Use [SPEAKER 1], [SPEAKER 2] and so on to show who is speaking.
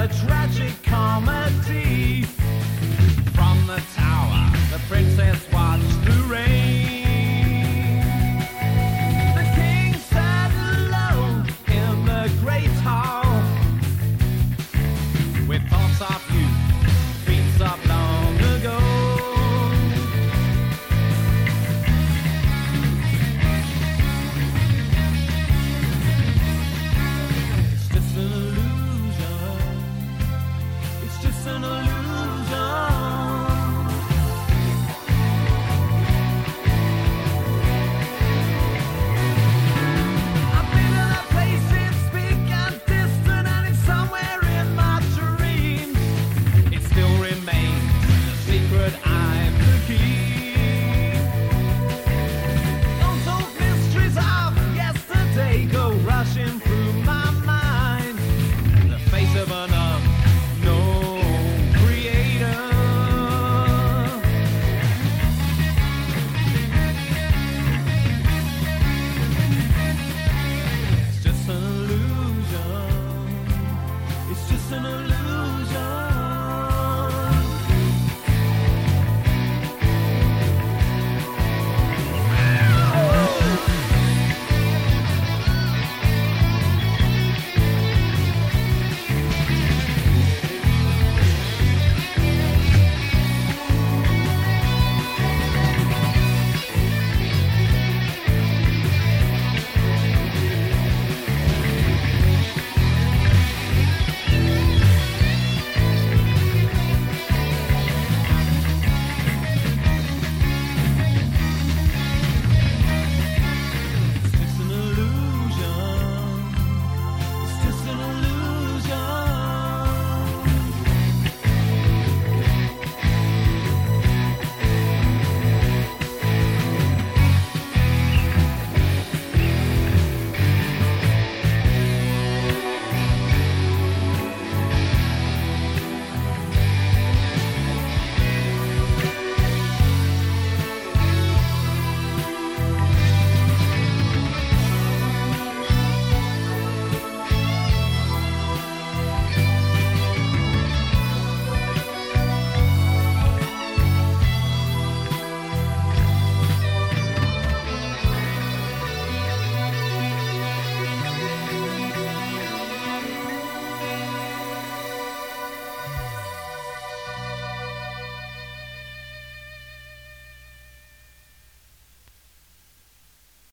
[SPEAKER 1] tragic comedy. From the tower, the princess watched the rain. The king sat alone in the great hall, with thoughts of youth, dreams of long ago. It's just an illusion. It's just an illusion. I've been in a place it's big and distant, and it's somewhere in my dreams. It still remains a secret I'm to keep. Those old mysteries of yesterday go rushing through my mind. The face of an unknown creator. It's just an illusion. It's just an illusion.